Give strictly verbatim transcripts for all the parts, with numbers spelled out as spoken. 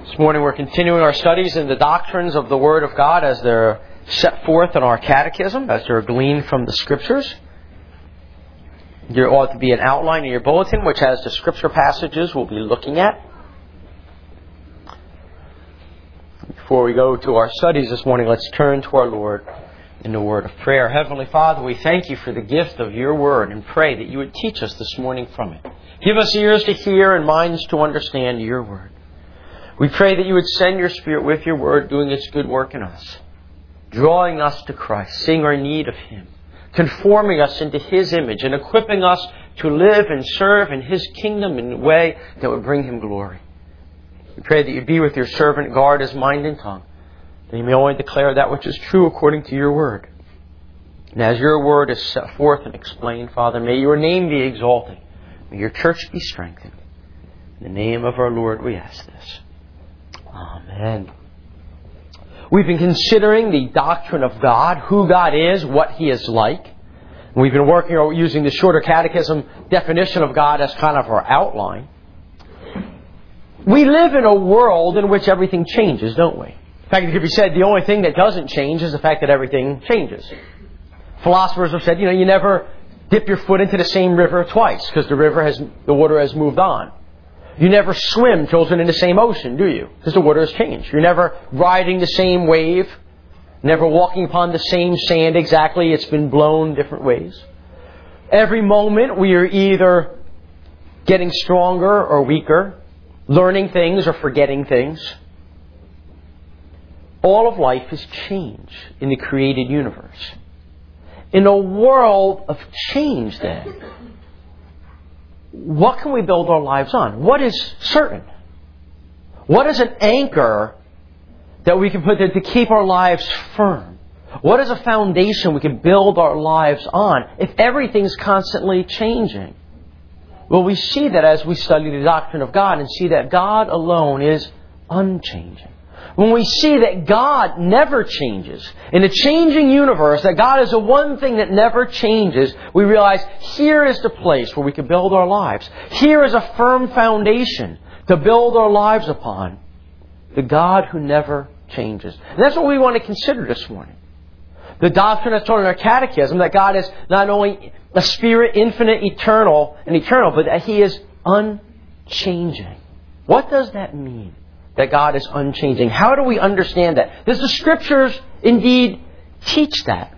This morning we're continuing our studies in the doctrines of the Word of God as they're set forth in our catechism, as they're gleaned from the Scriptures. There ought to be an outline in your bulletin which has the Scripture passages we'll be looking at. Before we go to our studies this morning, let's turn to our Lord in the word of prayer. Heavenly Father, we thank you for the gift of your Word and pray that you would teach us this morning from it. Give us ears to hear and minds to understand your Word. We pray that you would send your Spirit with your Word, doing its good work in us, drawing us to Christ, seeing our need of Him, conforming us into His image, and equipping us to live and serve in His kingdom in a way that would bring Him glory. We pray that you be with your servant, guard his mind and tongue, that he may only declare that which is true according to your word. And as your word is set forth and explained, Father, may your name be exalted. May your church be strengthened. In the name of our Lord we ask this. Amen. We've been considering the doctrine of God, who God is, what He is like. And we've been working on using the shorter catechism definition of God as kind of our outline. We live in a world in which everything changes, don't we? In fact, it could be said the only thing that doesn't change is the fact that everything changes. Philosophers have said, you know, you never dip your foot into the same river twice because the river has, the water has moved on. You never swim, children, in the same ocean, do you? Because the water has changed. You're never riding the same wave, never walking upon the same sand exactly. It's been blown different ways. Every moment we are either getting stronger or weaker, learning things or forgetting things. All of life is change in the created universe. In a world of change, then, what can we build our lives on? What is certain? What is an anchor that we can put there to keep our lives firm? What is a foundation we can build our lives on if everything's constantly changing? Well, we see that as we study the doctrine of God and see that God alone is unchanging. When we see that God never changes, in a changing universe, that God is the one thing that never changes, we realize here is the place where we can build our lives. Here is a firm foundation to build our lives upon. The God who never changes. And that's what we want to consider this morning. The doctrine that's taught in our catechism, that God is not only a Spirit, infinite, eternal, and eternal, but that He is unchanging. What does that mean? That God is unchanging. How do we understand that? Does the Scriptures indeed teach that?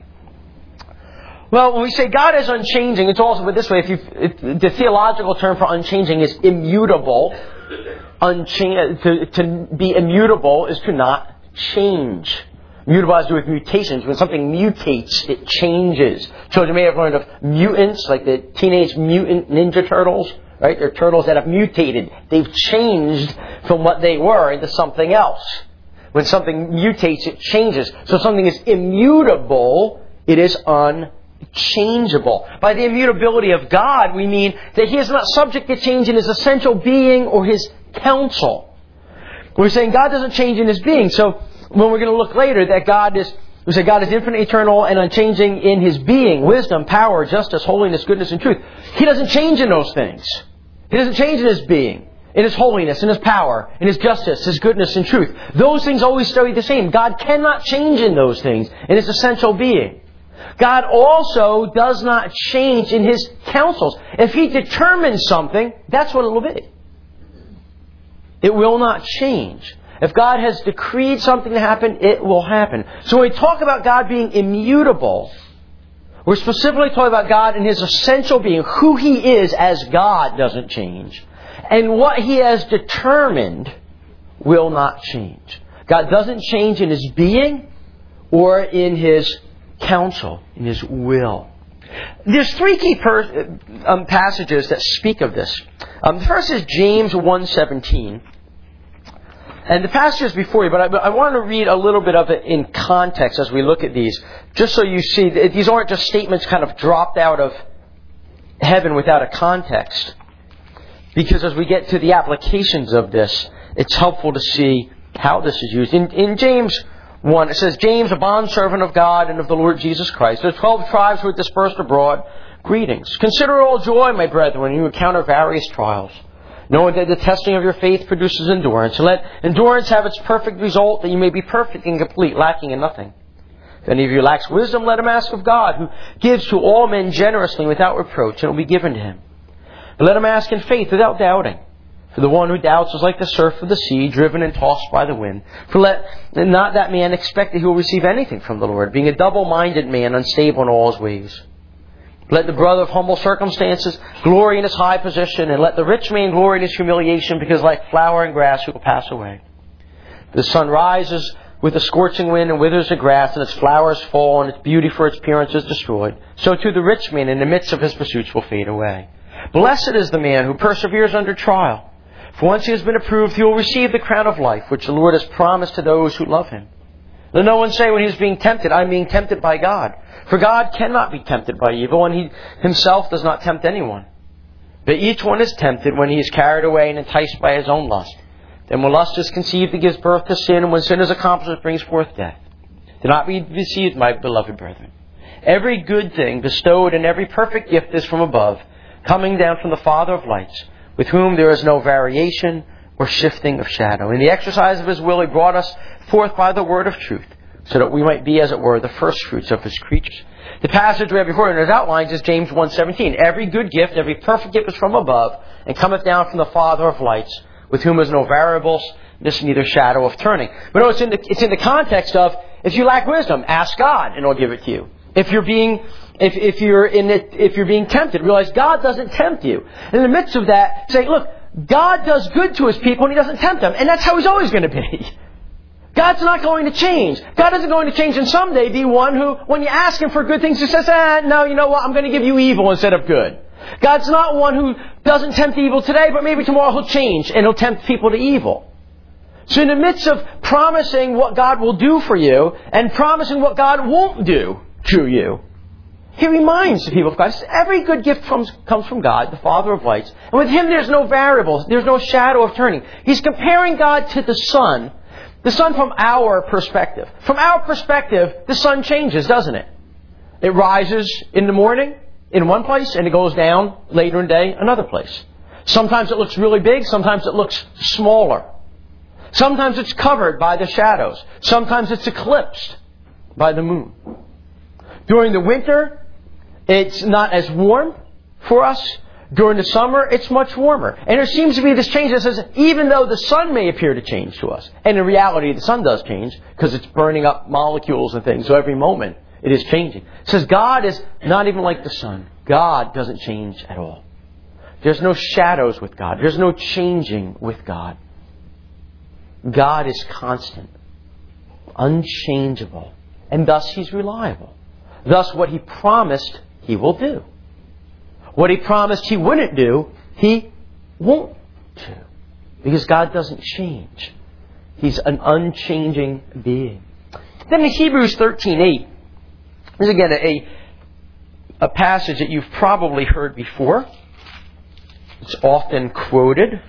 Well, when we say God is unchanging, it's also put this way. If you, if the theological term for unchanging is immutable. Uncha- to, to be immutable is to not change. Mutable has to do with mutations. When something mutates, it changes. Children may have learned of mutants, like the Teenage Mutant Ninja Turtles. Right? They're turtles that have mutated. They've changed from what they were into something else. When something mutates, it changes. So something is immutable, it is unchangeable. By the immutability of God, we mean that He is not subject to change in His essential being or His counsel. We're saying God doesn't change in His being. So when we're going to look later that God is, we say God is infinite, eternal, and unchanging in His being, wisdom, power, justice, holiness, goodness, and truth. He doesn't change in those things. He doesn't change in His being, in His holiness, in His power, in His justice, His goodness, and truth. Those things always stay the same. God cannot change in those things, in His essential being. God also does not change in His counsels. If He determines something, that's what it will be. It will not change. If God has decreed something to happen, it will happen. So when we talk about God being immutable, we're specifically talking about God in His essential being, who He is as God doesn't change. And what He has determined will not change. God doesn't change in His being or in His counsel, in His will. There's three key per- um, passages that speak of this. Um, the first is James one seventeen. And the passage is before you, but I, but I want to read a little bit of it in context as we look at these, just so you see that these aren't just statements kind of dropped out of heaven without a context. Because as we get to the applications of this, it's helpful to see how this is used. In, in James one, it says, James, a bondservant of God and of the Lord Jesus Christ. The twelve tribes who are dispersed abroad, greetings. Consider all joy, my brethren, when you encounter various trials, knowing that the testing of your faith produces endurance. And let endurance have its perfect result, that you may be perfect and complete, lacking in nothing. If any of you lacks wisdom, let him ask of God, who gives to all men generously without reproach, and it will be given to him. But let him ask in faith without doubting. For the one who doubts is like the surf of the sea, driven and tossed by the wind. For let not that man expect that he will receive anything from the Lord, being a double-minded man, unstable in all his ways. Let the brother of humble circumstances glory in his high position, and let the rich man glory in his humiliation, because like flower and grass he will pass away. The sun rises with a scorching wind and withers the grass, and its flowers fall, and its beauty for its appearance is destroyed. So too the rich man in the midst of his pursuits will fade away. Blessed is the man who perseveres under trial. For once he has been approved, he will receive the crown of life, which the Lord has promised to those who love him. Let no one say when he is being tempted, I am being tempted by God. For God cannot be tempted by evil, and he himself does not tempt anyone. But each one is tempted when he is carried away and enticed by his own lust. Then when lust is conceived, it gives birth to sin, and when sin is accomplished, it brings forth death. Do not be deceived, my beloved brethren. Every good thing bestowed and every perfect gift is from above, coming down from the Father of lights, with whom there is no variation or shifting of shadow. In the exercise of his will, he brought us forth by the word of truth, so that we might be, as it were, the first fruits of his creatures. The passage we have before in his outlines is James one seventeen. Every good gift, every perfect gift is from above, and cometh down from the Father of lights, with whom is no variableness, neither shadow of turning. But no, it's in the, it's in the context of, if you lack wisdom, ask God, and he'll give it to you. If you're being, if, if you're in it, if you're being tempted, realize God doesn't tempt you. In the midst of that, say, look, God does good to his people and he doesn't tempt them. And that's how he's always going to be. God's not going to change. God isn't going to change and someday be one who, when you ask him for good things, he says, ah, no, you know what, I'm going to give you evil instead of good. God's not one who doesn't tempt evil today, but maybe tomorrow he'll change and he'll tempt people to evil. So in the midst of promising what God will do for you and promising what God won't do to you, he reminds the people of God, every good gift comes, comes from God, the Father of lights. And with him there's no variables, there's no shadow of turning. He's comparing God to the sun. The sun from our perspective. From our perspective, the sun changes, doesn't it? It rises in the morning in one place and it goes down later in the day another place. Sometimes it looks really big, sometimes it looks smaller. Sometimes it's covered by the shadows. Sometimes it's eclipsed by the moon. During the winter, it's not as warm for us. During the summer, it's much warmer. And there seems to be this change that says, even though the sun may appear to change to us, and in reality the sun does change, because it's burning up molecules and things, so every moment it is changing. It says God is not even like the sun. God doesn't change at all. There's no shadows with God. There's no changing with God. God is constant, unchangeable, and thus He's reliable. Thus what He promised, He will do. What He promised He wouldn't do, He won't do. Because God doesn't change. He's an unchanging being. Then in Hebrews thirteen eight, there's again a, a passage that you've probably heard before. It's often quoted.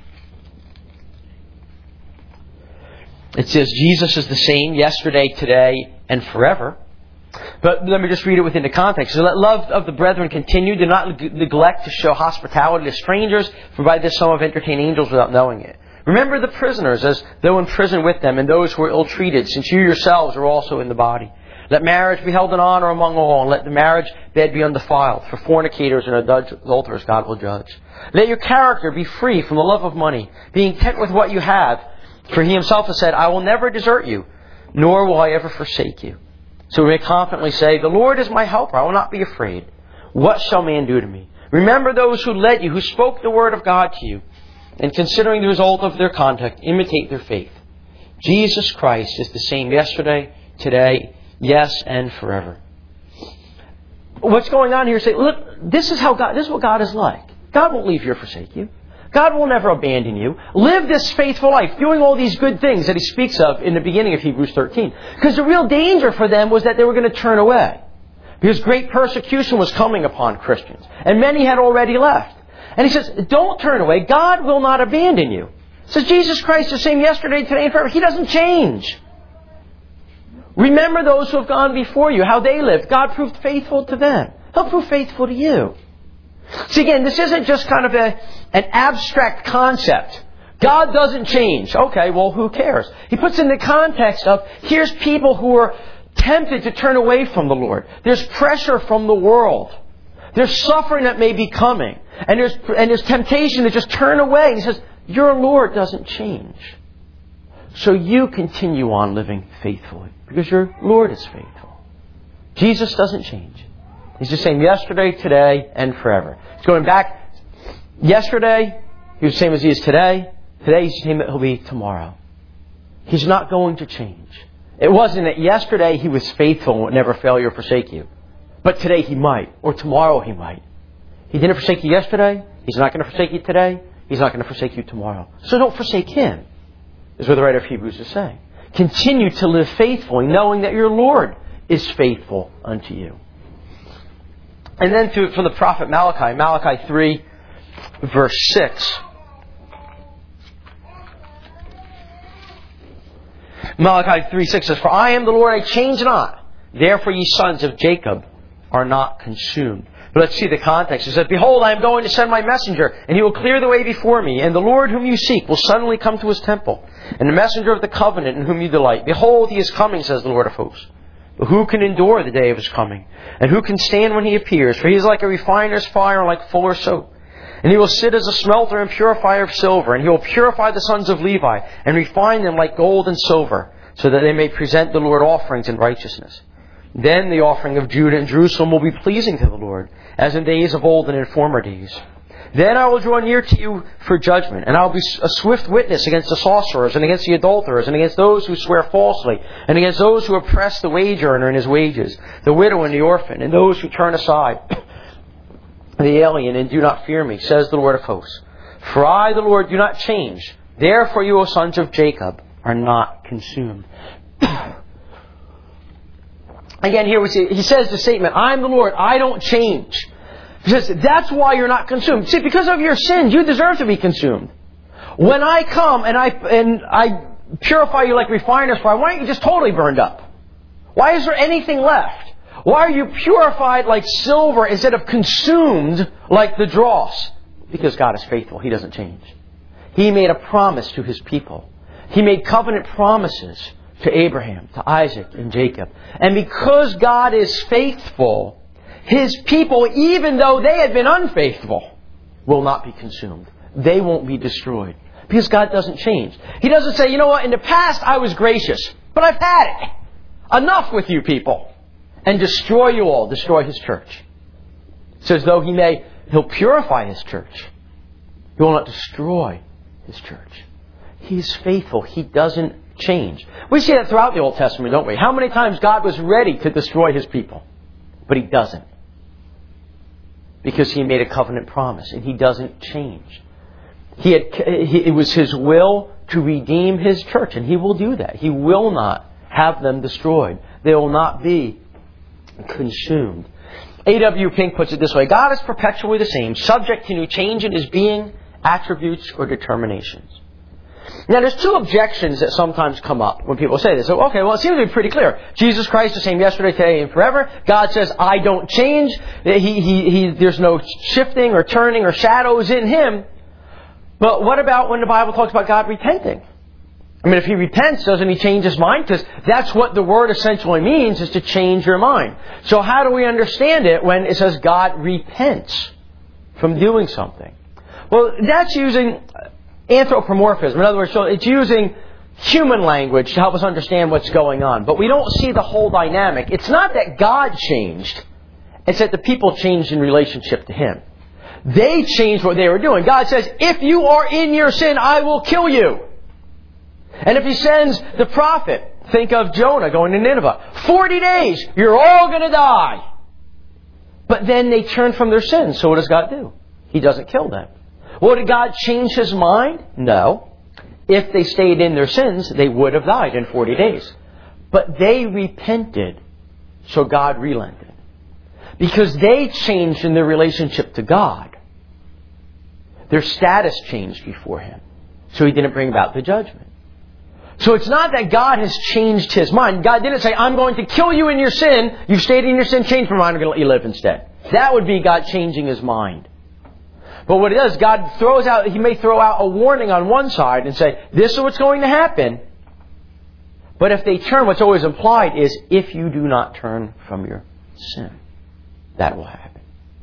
It says, Jesus is the same yesterday, today, and forever. But let me just read it within the context. So let love of the brethren continue. Do not neglect to show hospitality to strangers, for by this some have entertained angels without knowing it. Remember the prisoners as though in prison with them, and those who are ill-treated, since you yourselves are also in the body. Let marriage be held in honor among all, and let the marriage bed be undefiled. For fornicators and adulterers God will judge. Let your character be free from the love of money, being content with what you have. For He Himself has said, I will never desert you, nor will I ever forsake you. So we may confidently say, the Lord is my helper, I will not be afraid. What shall man do to me? Remember those who led you, who spoke the word of God to you. And considering the result of their conduct, imitate their faith. Jesus Christ is the same yesterday, today, yes, and forever. What's going on here? Say, look, this is how God, this is what God is like. God won't leave you or forsake you. God will never abandon you. Live this faithful life, doing all these good things that He speaks of in the beginning of Hebrews thirteen. Because the real danger for them was that they were going to turn away. Because great persecution was coming upon Christians. And many had already left. And He says, don't turn away. God will not abandon you. He says, Jesus Christ is the same yesterday, today, and forever. He doesn't change. Remember those who have gone before you, how they lived. God proved faithful to them. He'll prove faithful to you. See, again, this isn't just kind of a, an abstract concept. God doesn't change. Okay, well, who cares? He puts in the context of, here's people who are tempted to turn away from the Lord. There's pressure from the world. There's suffering that may be coming. And there's, and there's temptation to just turn away. He says, your Lord doesn't change. So you continue on living faithfully because your Lord is faithful. Jesus doesn't change. He's just saying yesterday, today, and forever. He's going back. Yesterday, he was the same as he is today. Today, he's the same that he'll be tomorrow. He's not going to change. It wasn't that yesterday he was faithful and would never fail you or forsake you. But today he might. Or tomorrow he might. He didn't forsake you yesterday. He's not going to forsake you today. He's not going to forsake you tomorrow. So don't forsake Him, is what the writer of Hebrews is saying. Continue to live faithfully, knowing that your Lord is faithful unto you. And then through, from the prophet Malachi, Malachi three, verse six. Malachi three six says, for I am the Lord, I change not. Therefore ye sons of Jacob are not consumed. But let's see the context. It says, behold, I am going to send my messenger, and he will clear the way before me. And the Lord whom you seek will suddenly come to his temple. And the messenger of the covenant in whom you delight. Behold, he is coming, says the Lord of hosts. But who can endure the day of his coming? And who can stand when he appears? For he is like a refiner's fire, like fuller's soap. And he will sit as a smelter and purifier of silver. And he will purify the sons of Levi, and refine them like gold and silver, so that they may present the Lord offerings in righteousness. Then the offering of Judah and Jerusalem will be pleasing to the Lord, as in days of old and in former days. Then I will draw near to you for judgment, and I will be a swift witness against the sorcerers, and against the adulterers, and against those who swear falsely, and against those who oppress the wage earner in his wages, the widow and the orphan, and those who turn aside the alien and do not fear me, says the Lord of hosts. For I, the Lord, do not change. Therefore you, O sons of Jacob, are not consumed. Again, here we see, he says the statement, I am the Lord, I don't change. He says, that's why you're not consumed. See, because of your sins, you deserve to be consumed. When I come and I and I purify you like refiner's fire, why aren't you just totally burned up? Why is there anything left? Why are you purified like silver instead of consumed like the dross? Because God is faithful. He doesn't change. He made a promise to His people. He made covenant promises to Abraham, to Isaac, and Jacob. And because God is faithful, His people, even though they had been unfaithful, will not be consumed. They won't be destroyed. Because God doesn't change. He doesn't say, you know what, in the past I was gracious, but I've had it. Enough with you people. And destroy you all, destroy His church. It's as though He may, He'll purify His church. He will not destroy His church. He's faithful. He doesn't change. We see that throughout the Old Testament, don't we? How many times God was ready to destroy His people, but He doesn't. Because He made a covenant promise, and He doesn't change. He had, he, it was His will to redeem His church, and He will do that. He will not have them destroyed. They will not be consumed. A W Pink puts it this way, God is perpetually the same, subject to no change in His being, attributes, or determinations. Now, there's two objections that sometimes come up when people say this. So, okay, well, it seems to be pretty clear. Jesus Christ is the same yesterday, today, and forever. God says, I don't change. He, he, he, there's no shifting or turning or shadows in Him. But what about when the Bible talks about God repenting? I mean, if He repents, doesn't He change His mind? Because that's what the word essentially means, is to change your mind. So how do we understand it when it says God repents from doing something? Well, that's using anthropomorphism. In other words, so it's using human language to help us understand what's going on. But we don't see the whole dynamic. It's not that God changed. It's that the people changed in relationship to Him. They changed what they were doing. God says, if you are in your sin, I will kill you. And if He sends the prophet, think of Jonah going to Nineveh, forty days, you're all going to die. But then they turn from their sins. So what does God do? He doesn't kill them. Well, did God change His mind? No. If they stayed in their sins, they would have died in forty days. But they repented, so God relented. Because they changed in their relationship to God. Their status changed before Him. So He didn't bring about the judgment. So it's not that God has changed His mind. God didn't say, I'm going to kill you in your sin. You've stayed in your sin, change your mind, I'm going to let you live instead. That would be God changing His mind. But what it does, God throws out, He may throw out a warning on one side and say, this is what's going to happen. But if they turn, what's always implied is, if you do not turn from your sin, that will happen.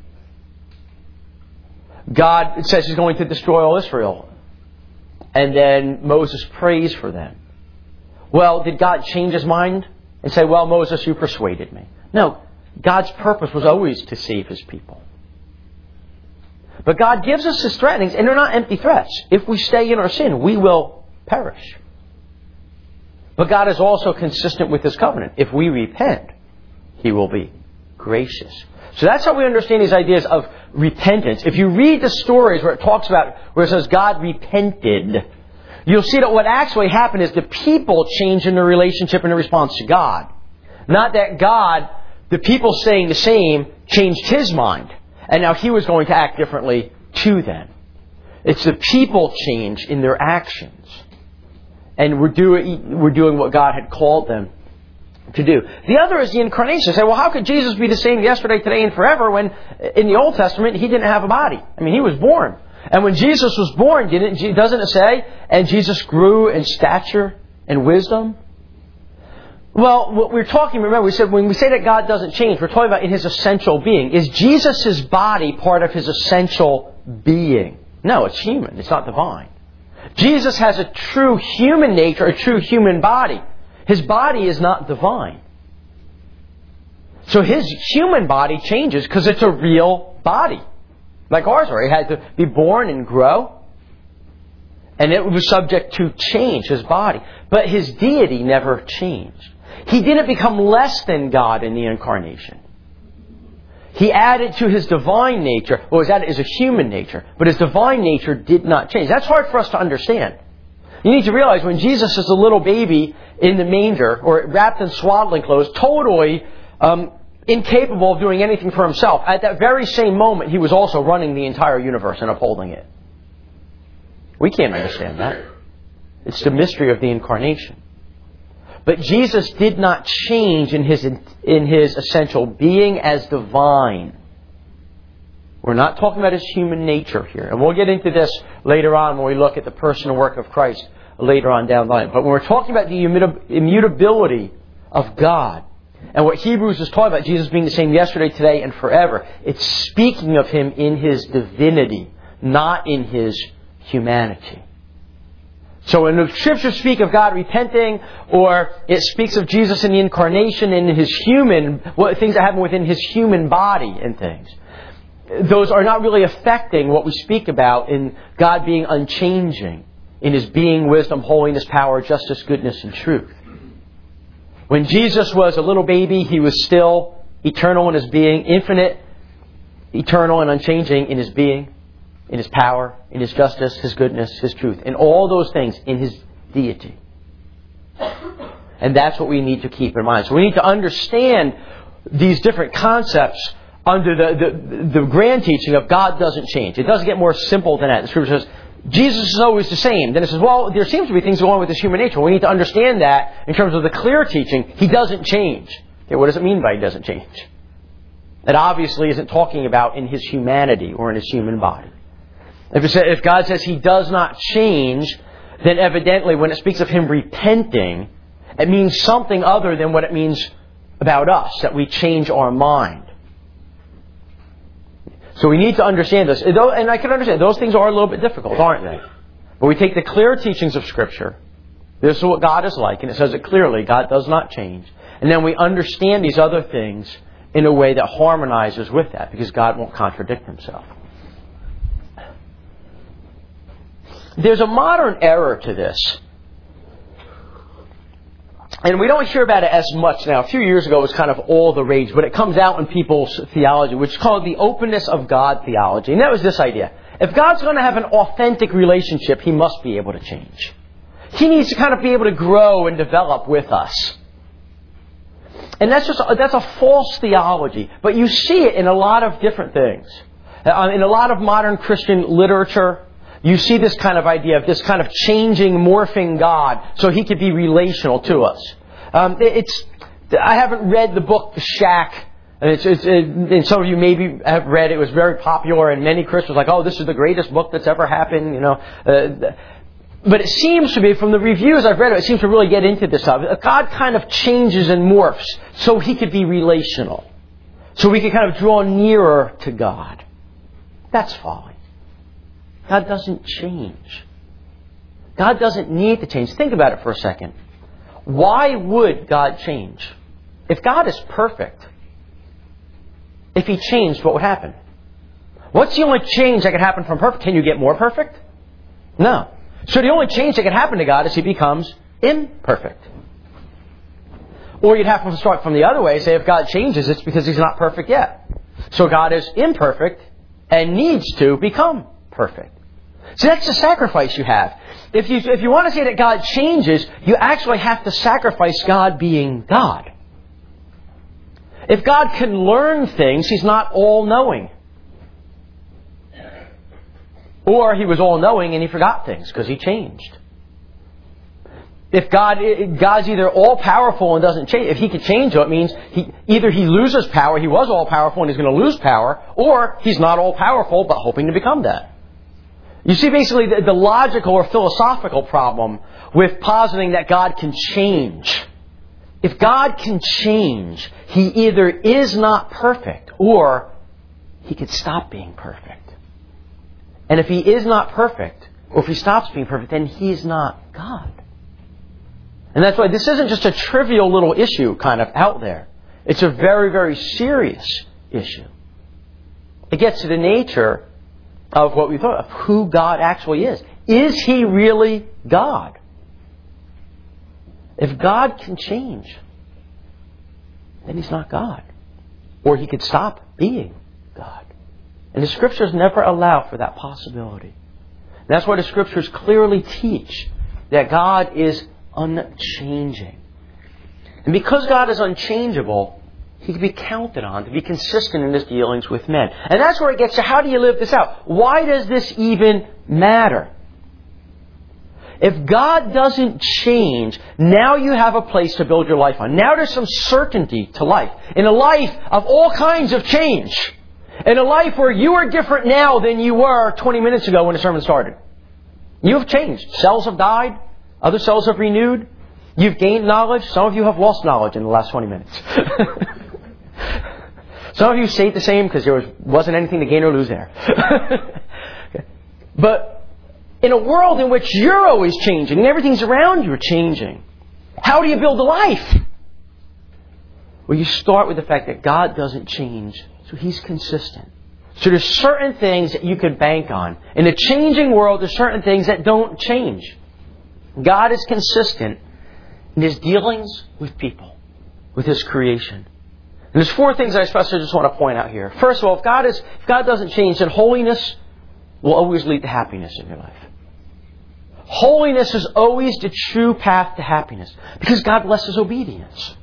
God says He's going to destroy all Israel. And then Moses prays for them. Well, did God change His mind and say, well, Moses, you persuaded me? No. God's purpose was always to save His people. But God gives us His threatenings, and they're not empty threats. If we stay in our sin, we will perish. But God is also consistent with His covenant. If we repent, He will be gracious. So that's how we understand these ideas of repentance. If you read the stories where it talks about, where it says God repented, you'll see that what actually happened is the people changed in their relationship and in response to God. Not that God, the people staying the same, changed His mind. And now He was going to act differently to them. It's the people change in their actions. And we're doing, we're doing what God had called them to do. The other is the incarnation. Say, well, how could Jesus be the same yesterday, today, and forever when in the Old Testament He didn't have a body? I mean, He was born. And when Jesus was born, didn't, doesn't it say, and Jesus grew in stature and wisdom? Well, what we're talking, remember, we said when we say that God doesn't change, we're talking about in His essential being. Is Jesus' body part of His essential being? No, it's human. It's not divine. Jesus has a true human nature, a true human body. His body is not divine. So His human body changes because it's a real body. Like ours are. He had to be born and grow. And it was subject to change, His body. But His deity never changed. He didn't become less than God in the incarnation. He added to His divine nature, what was added is a human nature, but His divine nature did not change. That's hard for us to understand. You need to realize when Jesus is a little baby in the manger, or wrapped in swaddling clothes, totally um, incapable of doing anything for Himself, at that very same moment He was also running the entire universe and upholding it. We can't understand that. It's the mystery of the incarnation. But Jesus did not change in his in his essential being as divine. We're not talking about His human nature here. And we'll get into this later on when we look at the person and work of Christ later on down the line. But when we're talking about the immutability of God, and what Hebrews is talking about, Jesus being the same yesterday, today, and forever, it's speaking of Him in His divinity, not in His humanity. So when the Scriptures speak of God repenting, or it speaks of Jesus in the incarnation and His human, what things that happen within His human body and things, those are not really affecting what we speak about in God being unchanging, in His being, wisdom, holiness, power, justice, goodness, and truth. When Jesus was a little baby, He was still eternal in His being, infinite, eternal and unchanging in His being, in His power, in His justice, His goodness, His truth. In all those things, in His deity. And that's what we need to keep in mind. So we need to understand these different concepts under the, the, the grand teaching of God doesn't change. It doesn't get more simple than that. The Scripture says, Jesus is always the same. Then it says, well, there seems to be things going on with His human nature. We need to understand that in terms of the clear teaching. He doesn't change. Okay, what does it mean by He doesn't change? It obviously isn't talking about in His humanity or in His human body. If, it says, if God says He does not change, then evidently when it speaks of Him repenting, it means something other than what it means about us, that we change our mind. So we need to understand this. And I can understand, those things are a little bit difficult, aren't they? But we take the clear teachings of Scripture. This is what God is like, and it says it clearly. God does not change. And then we understand these other things in a way that harmonizes with that, because God won't contradict Himself. There's a modern error to this. And we don't hear about it as much now. A few years ago it was kind of all the rage, but it comes out in people's theology, which is called the openness of God theology. And that was this idea. If God's going to have an authentic relationship, He must be able to change. He needs to kind of be able to grow and develop with us. And that's just that's a false theology. But you see it in a lot of different things. In a lot of modern Christian literature, you see this kind of idea of this kind of changing, morphing God so He could be relational to us. Um, it's I haven't read the book The Shack And, it's, it's, it, and some of you maybe have read it. It was very popular, and many Christians were like, oh, this is the greatest book that's ever happened, you know. Uh, but it seems to be, from the reviews I've read, it seems to really get into this stuff. God kind of changes and morphs so He could be relational. So we can kind of draw nearer to God. That's folly. God doesn't change. God doesn't need to change. Think about it for a second. Why would God change? If God is perfect, if He changed, what would happen? What's the only change that could happen from perfect? Can you get more perfect? No. So the only change that can happen to God is He becomes imperfect. Or you'd have to start from the other way, say if God changes, it's because He's not perfect yet. So God is imperfect and needs to become perfect. So that's the sacrifice you have. If you, if you want to say that God changes, you actually have to sacrifice God being God. If God can learn things, He's not all-knowing. Or He was all-knowing and He forgot things because He changed. If God, God's either all-powerful and doesn't change, if He could change, it means he, either He loses power, He was all-powerful and He's going to lose power, or He's not all-powerful but hoping to become that. You see basically the, the logical or philosophical problem with positing that God can change. If God can change, He either is not perfect or He could stop being perfect. And if He is not perfect, or if He stops being perfect, then He's not God. And that's why this isn't just a trivial little issue kind of out there. It's a very, very serious issue. It gets to the nature of what we thought, of who God actually is. Is He really God? If God can change, then He's not God. Or He could stop being God. And the Scriptures never allow for that possibility. And that's why the Scriptures clearly teach that God is unchanging. And because God is unchangeable, He can be counted on to be consistent in His dealings with men. And that's where it gets to, how do you live this out? Why does this even matter? If God doesn't change, now you have a place to build your life on. Now there's some certainty to life. In a life of all kinds of change. In a life where you are different now than you were twenty minutes ago when the sermon started. You have changed. Cells have died. Other cells have renewed. You've gained knowledge. Some of you have lost knowledge in the last twenty minutes. Some of you stayed the same because there was, wasn't anything to gain or lose there. Okay. But in a world in which you're always changing and everything's around you are changing, how do you build a life? Well, you start with the fact that God doesn't change, so He's consistent. So there's certain things that you can bank on. In a changing world, there's certain things that don't change. God is consistent in His dealings with people, with His creation. And there's four things I especially just want to point out here. First of all, if God is, if God doesn't change, then holiness will always lead to happiness in your life. Holiness is always the true path to happiness because God blesses obedience.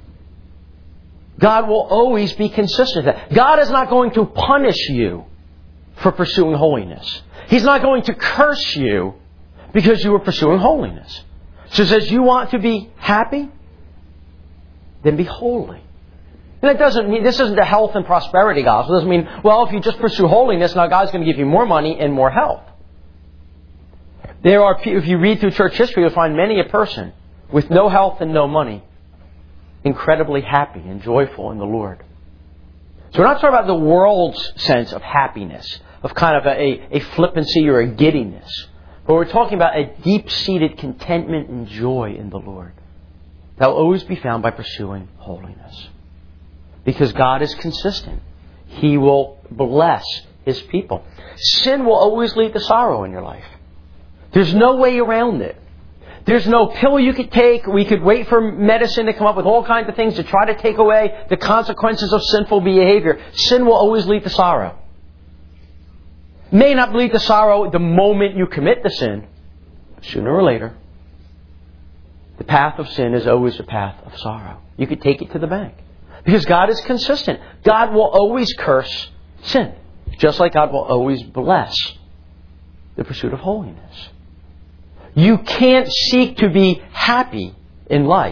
God will always be consistent with that. God is not going to punish you for pursuing holiness. He's not going to curse you because you are pursuing holiness. So it says, you want to be happy? Then be holy. And it doesn't mean, this isn't the health and prosperity gospel. It doesn't mean, well, if you just pursue holiness, now God's going to give you more money and more health. There are, if you read through church history, you'll find many a person with no health and no money, incredibly happy and joyful in the Lord. So we're not talking about the world's sense of happiness, of kind of a, a flippancy or a giddiness. But we're talking about a deep-seated contentment and joy in the Lord that will always be found by pursuing holiness. Because God is consistent. He will bless His people. Sin will always lead to sorrow in your life. There's no way around it. There's no pill you could take. We could wait for medicine to come up with all kinds of things to try to take away the consequences of sinful behavior. Sin will always lead to sorrow. It may not lead to sorrow the moment you commit the sin. But sooner or later, the path of sin is always a path of sorrow. You could take it to the bank. Because God is consistent. God will always curse sin. Just like God will always bless the pursuit of holiness. You can't seek to be happy in life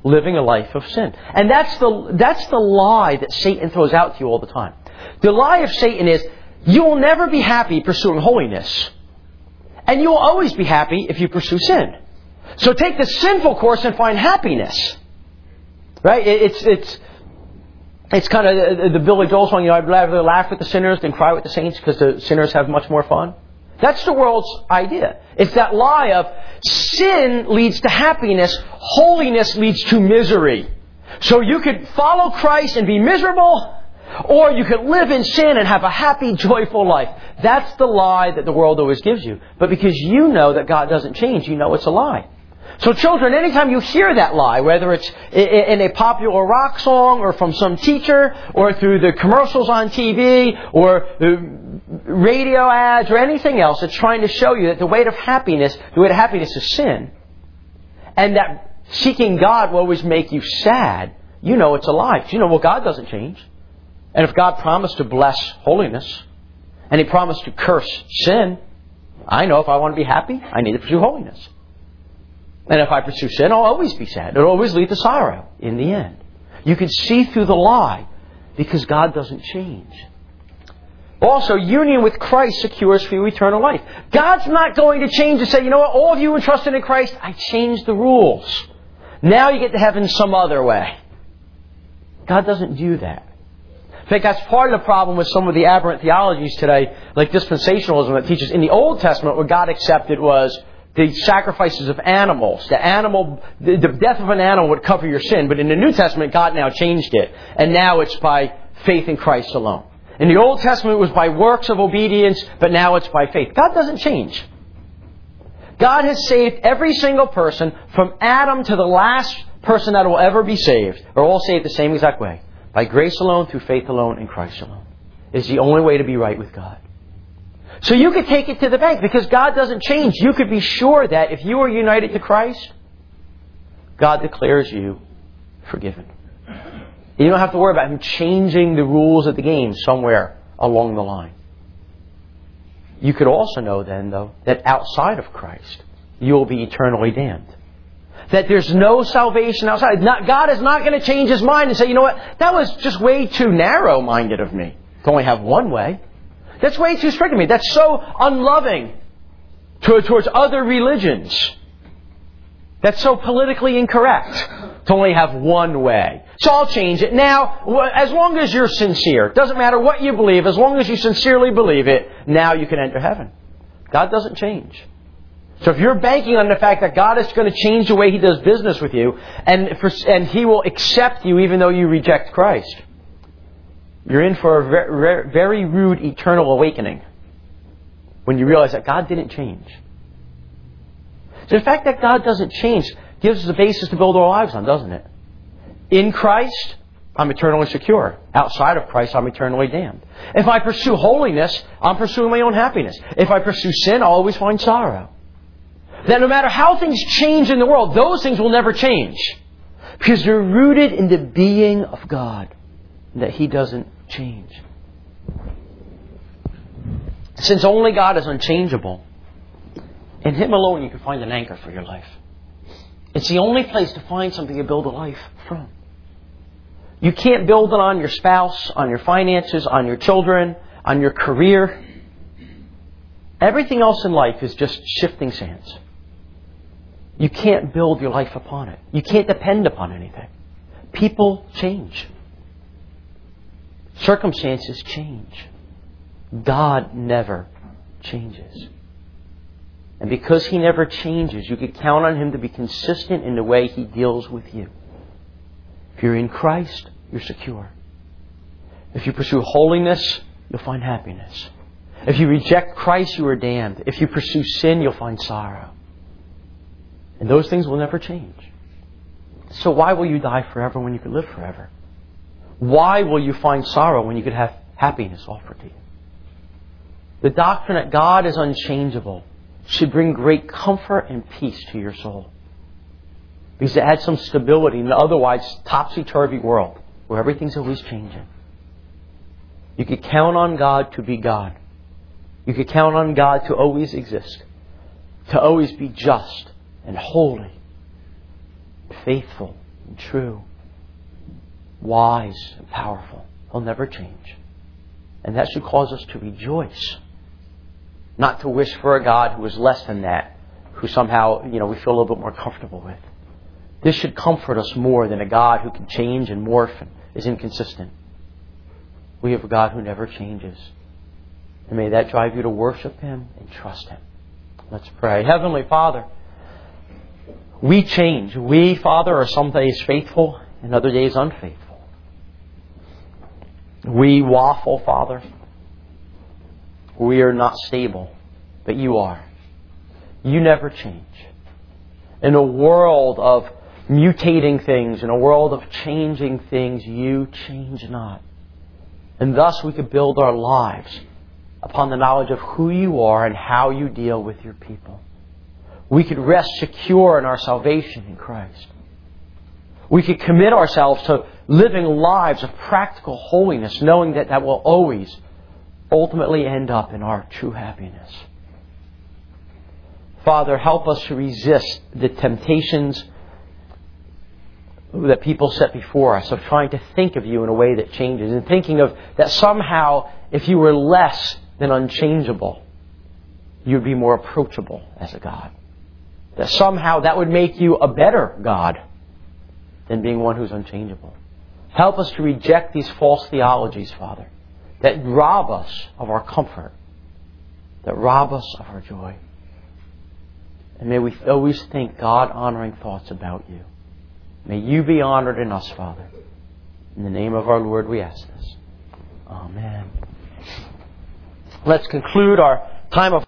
living a life of sin. And that's the, that's the lie that Satan throws out to you all the time. The lie of Satan is, you will never be happy pursuing holiness. And you will always be happy if you pursue sin. So take the sinful course and find happiness. Right? It's, it's, it's kind of the Billy Joel song, you know, I'd rather laugh with the sinners than cry with the saints because the sinners have much more fun. That's the world's idea. It's that lie of sin leads to happiness, holiness leads to misery. So you could follow Christ and be miserable, or you could live in sin and have a happy, joyful life. That's the lie that the world always gives you. But because you know that God doesn't change, you know it's a lie. So children, anytime you hear that lie, whether it's in a popular rock song or from some teacher or through the commercials on T V or radio ads or anything else, it's trying to show you that the way to happiness, the way to happiness is sin, and that seeking God will always make you sad, you know it's a lie. You know, well, God doesn't change. And if God promised to bless holiness and He promised to curse sin, I know if I want to be happy, I need to pursue holiness. And if I pursue sin, I'll always be sad. It'll always lead to sorrow in the end. You can see through the lie because God doesn't change. Also, union with Christ secures for you eternal life. God's not going to change and say, you know what, all of you entrusted in Christ, I changed the rules. Now you get to heaven some other way. God doesn't do that. In fact, that's part of the problem with some of the aberrant theologies today, like dispensationalism that teaches in the Old Testament what God accepted was the sacrifices of animals. The animal, the death of an animal would cover your sin. But in the New Testament, God now changed it. And now it's by faith in Christ alone. In the Old Testament, it was by works of obedience, but now it's by faith. God doesn't change. God has saved every single person from Adam to the last person that will ever be saved. Are all saved the same exact way. By grace alone, through faith alone, in Christ alone. It's the only way to be right with God. So you could take it to the bank because God doesn't change. You could be sure that if you are united to Christ, God declares you forgiven. You don't have to worry about Him changing the rules of the game somewhere along the line. You could also know then, though, that outside of Christ, you will be eternally damned. That there's no salvation outside. Not, God is not going to change His mind and say, you know what, that was just way too narrow-minded of me to only have one way. That's way too strict of me. That's so unloving towards other religions. That's so politically incorrect to only have one way. So I'll change it. Now, as long as you're sincere, doesn't matter what you believe, as long as you sincerely believe it, now you can enter heaven. God doesn't change. So if you're banking on the fact that God is going to change the way He does business with you, and, for, and He will accept you even though you reject Christ, you're in for a very, very rude eternal awakening when you realize that God didn't change. So the fact that God doesn't change gives us a basis to build our lives on, doesn't it? In Christ, I'm eternally secure. Outside of Christ, I'm eternally damned. If I pursue holiness, I'm pursuing my own happiness. If I pursue sin, I'll always find sorrow. That no matter how things change in the world, those things will never change. Because they're rooted in the being of God. That He doesn't change. Since only God is unchangeable, in Him alone you can find an anchor for your life. It's the only place to find something to build a life from. You can't build it on your spouse, on your finances, on your children, on your career. Everything else in life is just shifting sands. You can't build your life upon it. You can't depend upon anything. People change. Circumstances change. God never changes. And because He never changes, you can count on Him to be consistent in the way He deals with you. If you're in Christ, you're secure. If you pursue holiness, you'll find happiness. If you reject Christ, you are damned. If you pursue sin, you'll find sorrow. And those things will never change. So why will you die forever when you could live forever? Why will you find sorrow when you could have happiness offered to you? The doctrine that God is unchangeable should bring great comfort and peace to your soul. Because it adds some stability in an otherwise topsy-turvy world where everything's always changing. You could count on God to be God. You could count on God to always exist. To always be just and holy, faithful and true, wise and powerful. He'll never change. And that should cause us to rejoice. Not to wish for a God who is less than that, who somehow, you know, we feel a little bit more comfortable with. This should comfort us more than a God who can change and morph and is inconsistent. We have a God who never changes. And may that drive you to worship Him and trust Him. Let's pray. Heavenly Father, we change. We, Father, are some days faithful and other days unfaithful. We waffle, Father. We are not stable, but You are. You never change. In a world of mutating things, in a world of changing things, You change not. And thus we could build our lives upon the knowledge of who You are and how You deal with Your people. We could rest secure in our salvation in Christ. We could commit ourselves to living lives of practical holiness, knowing that that will always ultimately end up in our true happiness. Father, help us to resist the temptations that people set before us of trying to think of You in a way that changes, and thinking of that somehow if You were less than unchangeable, You'd be more approachable as a God. That somehow that would make You a better God than being one who's unchangeable. Help us to reject these false theologies, Father, that rob us of our comfort, that rob us of our joy. And may we always think God-honoring thoughts about You. May You be honored in us, Father. In the name of our Lord we ask this. Amen. Let's conclude our time of